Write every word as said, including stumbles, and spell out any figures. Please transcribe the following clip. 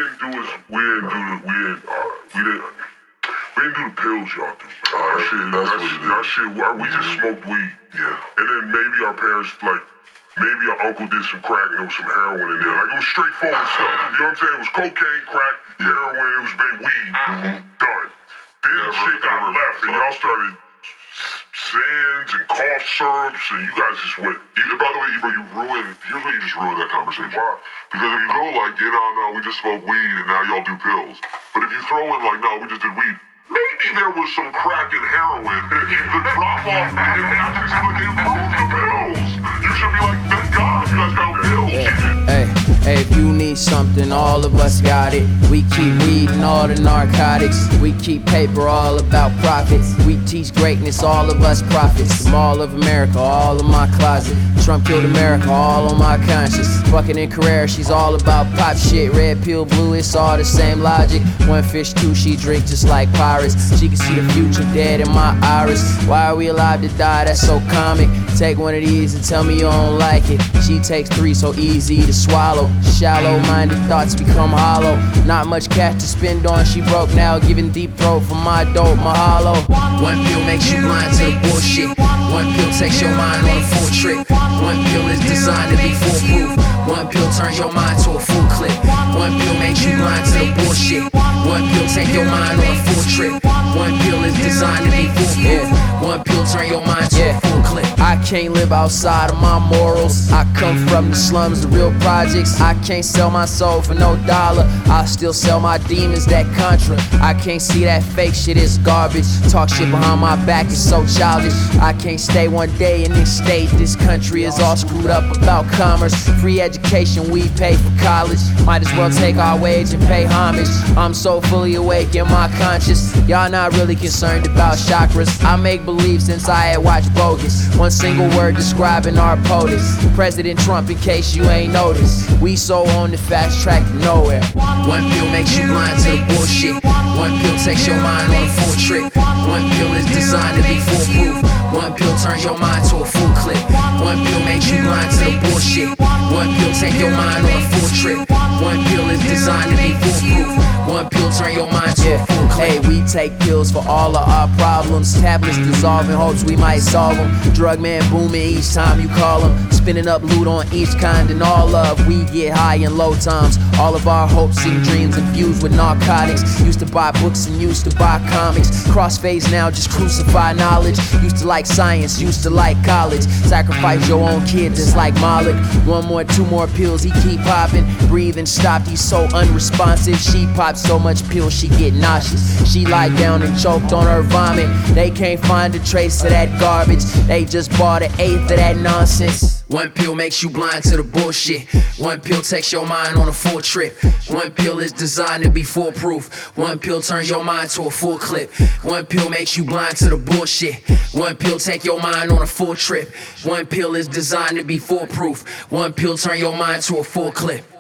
didn't do is we didn't do the we didn't uh, we didn't we didn't do the pills y'all do. Uh, that shit, that's that, what that shit. We just smoked weed. Yeah. And then maybe our parents like. Maybe our uncle did some crack and there was some heroin in there. Like, it was straightforward stuff. You know what I'm saying? It was cocaine, crack, heroin, it was big weed. Mm-hmm. Done. Then yeah, shit got left and y'all started sands and cough syrups and you guys just went. You, by the way, bro, you ruined, here's what you just ruined that conversation. Why? Because if you go like, you know, no, we just smoke weed and now y'all do pills. But if you throw in like, no, we just did weed. Maybe there was some crack and heroin that you could drop off and actually like improve the pills. You should be like, thank God you guys got pills. Yeah. Hey, hey, if you need something, all of us got it. We keep weeding all the narcotics. We keep paper all about profits. We teach greatness, all of us prophets. Mall of America, all in my closet. Trump killed America, all on my conscience. Fucking in Carrera, she's all about pop shit. Red pill, blue, it's all the same logic. One fish, two, she drink just like pirates. She can see the future dead in my iris. Why are we alive to die? That's so comic. Take one of these and tell me you don't like it. She takes three, so easy to swallow. Shallow-minded thoughts become hollow. Not much cash to spend on, she broke now. Giving deep throat for my dope, mahalo. One pill makes you blind to the bullshit. One pill takes your mind on a full trip. One pill is designed to be foolproof. One pill turns your mind to a full clip. One pill makes you blind to the bullshit. One pill take your mind on a full trip. One pill is designed to be foolproof. One pill turn your mind to yeah. a full clip. I can't live outside of my morals. I come from the slums, the real projects. I can't sell my soul for no dollar. I still sell my demons, that contra. I can't see that fake shit, it's garbage. Talk shit behind my back is so childish. I can't stay one day in this state. This country is all screwed up about commerce. Free education, we pay for college. Might as well take our wage and pay homage. I'm so fully awake in my conscience. Y'all not really concerned about chakras. I make believe since I had watched Bogus. One single word describing our POTUS. President Trump, in case you ain't noticed. We so on the fast track to nowhere. One pill makes you blind to the bullshit. One pill takes your mind on a full trip. One pill is designed to be foolproof. One pill turns your mind to a full clip. One pill makes you blind to the bullshit. One pill take your mind on a full trip. One pill is designed to be foolproof. One pill turn your mind to a full clip. Hey, we take pills for all of our problems. Tablets dissolving, hopes we might solve them. Drug man booming each time you call him. Spinning up loot on each kind and all of. We get high in low times. All of our hopes and dreams infused with narcotics. Used to buy books and used to buy comics. Crossfades now, just crucify knowledge. Used to like science, used to like college. Sacrifice your own kid just like Malik. One more, two more pills, he keep popping. Breathe and stop, he's so unresponsive. She pops so much pills, she get nauseous. She lie down and choked on her vomit. They can't find a trace of that garbage. They just bought an eighth of that nonsense. One pill makes you blind to the bullshit. One pill takes your mind on a full trip. One pill is designed to be foolproof. One pill turns your mind to a full clip. One pill makes you blind to the bullshit. One pill take your mind on a full trip. One pill is designed to be foolproof. One pill turn your mind to a full clip.